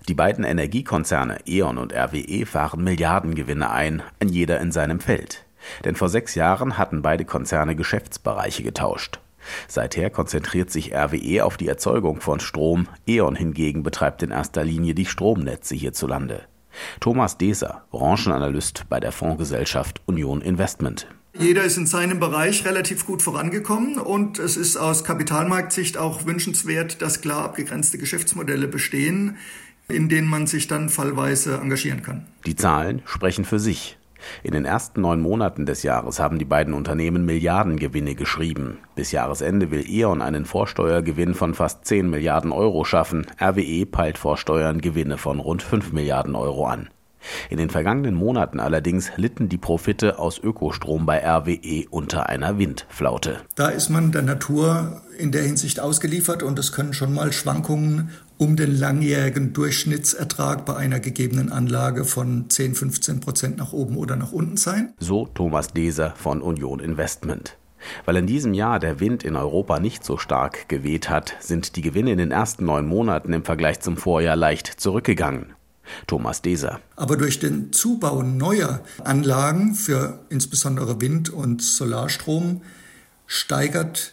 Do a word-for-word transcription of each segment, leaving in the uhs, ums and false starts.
Die beiden Energiekonzerne E ON und R W E fahren Milliardengewinne ein, ein jeder in seinem Feld. Denn vor sechs Jahren hatten beide Konzerne Geschäftsbereiche getauscht. Seither konzentriert sich R W E auf die Erzeugung von Strom, E ON hingegen betreibt in erster Linie die Stromnetze hierzulande. Thomas Deser, Branchenanalyst bei der Fondsgesellschaft Union Investment. Jeder ist in seinem Bereich relativ gut vorangekommen und es ist aus Kapitalmarktsicht auch wünschenswert, dass klar abgegrenzte Geschäftsmodelle bestehen, in denen man sich dann fallweise engagieren kann. Die Zahlen sprechen für sich. In den ersten neun Monaten des Jahres haben die beiden Unternehmen Milliardengewinne geschrieben. Bis Jahresende will E ON einen Vorsteuergewinn von fast zehn Milliarden Euro schaffen. R W E peilt vor Steuern Gewinne von rund fünf Milliarden Euro an. In den vergangenen Monaten allerdings litten die Profite aus Ökostrom bei R W E unter einer Windflaute. Da ist man der Natur in der Hinsicht ausgeliefert und es können schon mal Schwankungen um den langjährigen Durchschnittsertrag bei einer gegebenen Anlage von zehn, fünfzehn Prozent nach oben oder nach unten sein. So Thomas Deser von Union Investment. Weil in diesem Jahr der Wind in Europa nicht so stark geweht hat, sind die Gewinne in den ersten neun Monaten im Vergleich zum Vorjahr leicht zurückgegangen. Thomas Deser. Aber durch den Zubau neuer Anlagen für insbesondere Wind- und Solarstrom steigert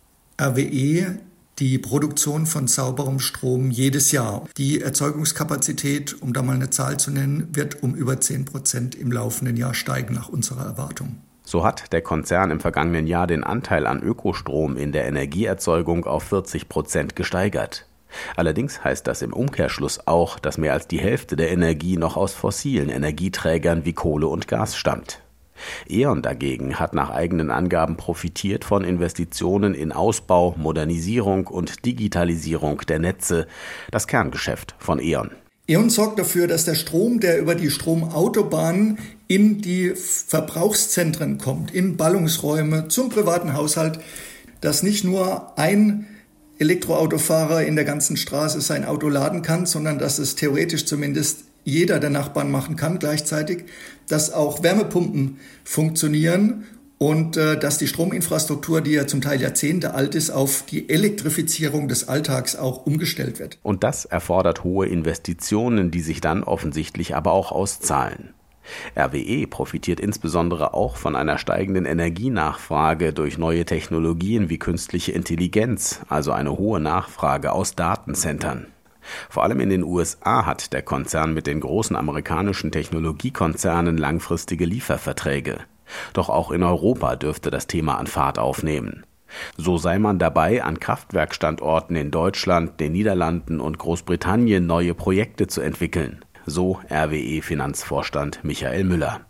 R W E die Produktion von sauberem Strom jedes Jahr. Die Erzeugungskapazität, um da mal eine Zahl zu nennen, wird um über zehn Prozent im laufenden Jahr steigen nach unserer Erwartung. So hat der Konzern im vergangenen Jahr den Anteil an Ökostrom in der Energieerzeugung auf vierzig Prozent gesteigert. Allerdings heißt das im Umkehrschluss auch, dass mehr als die Hälfte der Energie noch aus fossilen Energieträgern wie Kohle und Gas stammt. E ON dagegen hat nach eigenen Angaben profitiert von Investitionen in Ausbau, Modernisierung und Digitalisierung der Netze, das Kerngeschäft von E ON. E ON sorgt dafür, dass der Strom, der über die Stromautobahn in die Verbrauchszentren kommt, in Ballungsräume, zum privaten Haushalt, dass nicht nur ein Elektroautofahrer in der ganzen Straße sein Auto laden kann, sondern dass es theoretisch zumindest jeder der Nachbarn machen kann gleichzeitig, dass auch Wärmepumpen funktionieren und äh, dass die Strominfrastruktur, die ja zum Teil Jahrzehnte alt ist, auf die Elektrifizierung des Alltags auch umgestellt wird. Und das erfordert hohe Investitionen, die sich dann offensichtlich aber auch auszahlen. R W E profitiert insbesondere auch von einer steigenden Energienachfrage durch neue Technologien wie künstliche Intelligenz, also eine hohe Nachfrage aus Datencentern. Vor allem in den U S A hat der Konzern mit den großen amerikanischen Technologiekonzernen langfristige Lieferverträge. Doch auch in Europa dürfte das Thema an Fahrt aufnehmen. So sei man dabei, an Kraftwerkstandorten in Deutschland, den Niederlanden und Großbritannien neue Projekte zu entwickeln. So R W E-Finanzvorstand Michael Müller.